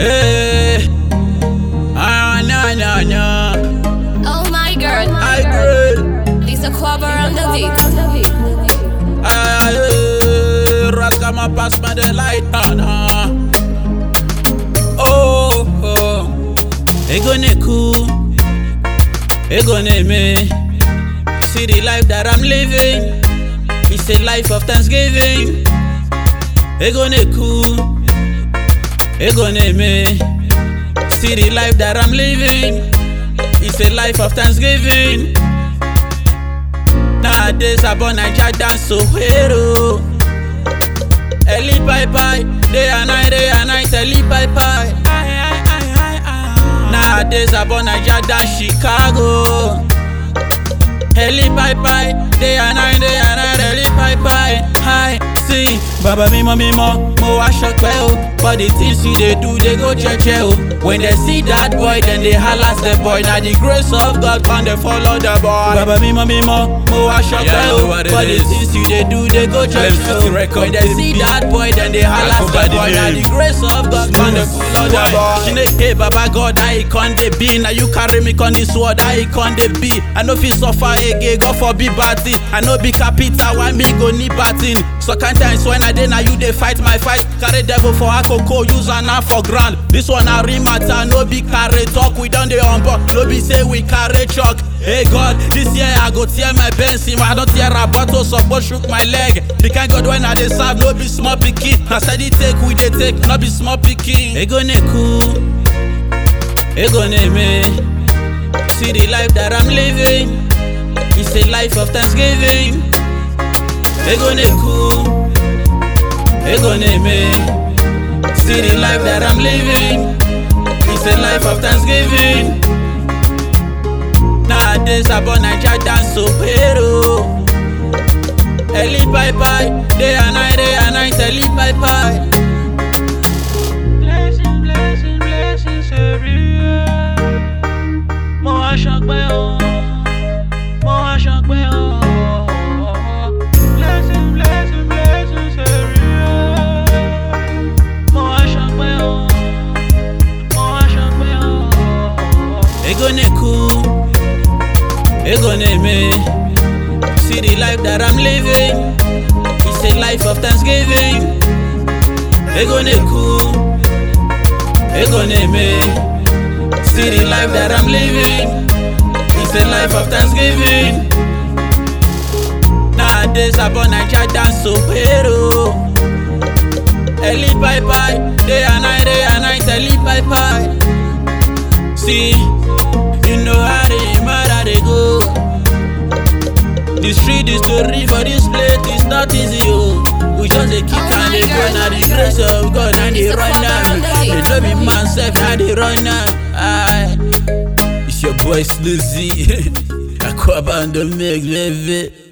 Hey, nah. Oh my girl, I girl. this a cover on the beat. Rascal ma pass me the light on. Oh, ego ne cool, ego ne me. See the life that I'm living. It's a life of Thanksgiving. Ego ne cool, ego ne me. See the life that I'm living. It's a life of Thanksgiving. Nowadays I born Naija dance so hero. Eli bye, day and night, Eli bye. Nowadays I born Naija dance Chicago. Eli bye, day and night, Eli bye. Hi, see, Baba mimo, mo wa shokpe o. But the things you they do, they go cheche o. When they see that boy, then they holla the boy. Now the grace of God can they follow the boy. Baba mimo, mo wa shokpe o. But the things you they do, they go cheche o. When they see that boy, then they holla the boy. Now the grace of God can they follow the boy. Chineke Baba God, I can't they be. Now you carry me on this sword, I can't they be. I know if you suffer again, God forbid bad thing. I know be capital, why me go need batting. So can't times when I dey now you dey fight my fight. Carry devil for akoko, use an now for grand. This one a real matter, no be carry talk. We done the unbox, no be say we carry chalk. Hey God, this year I go tear my Benz. I don't tear a bottle, support shook my leg. The kind God when I dey serve, no be small pikin. I said it take, we dey take, no be small pikin. Ego ne cool, ego ne me. See the life that I'm living. It's a life of Thanksgiving. Ego ne cool, ego ne me. See the life that I'm living. It's a life of Thanksgiving. Nowadays I born Naija dance so hero. Eli bye, day and night, Eli bye. Blessings everywhere. Mo wa shokpe o, mo wa shokpe o. Blessings everywhere. Mo wa shokpe o, mo wa shokpe o. Ego ne cool, ego ne me. See the life that I'm living. It's a life of Thanksgiving. Ego ne cool, ego ne me. See the life that I'm living. It's a life of Thanksgiving. Nowadays I born Naija dance so hero. Eli bye, day and night, Eli bye. See, you know how they go. The street is story for this place, it's not easy, oh. We just a kick and they go, now the grace of God and they run now. They don't be man self, now they run now. Aye. It's your boy Slizzy. Aquabando make leve.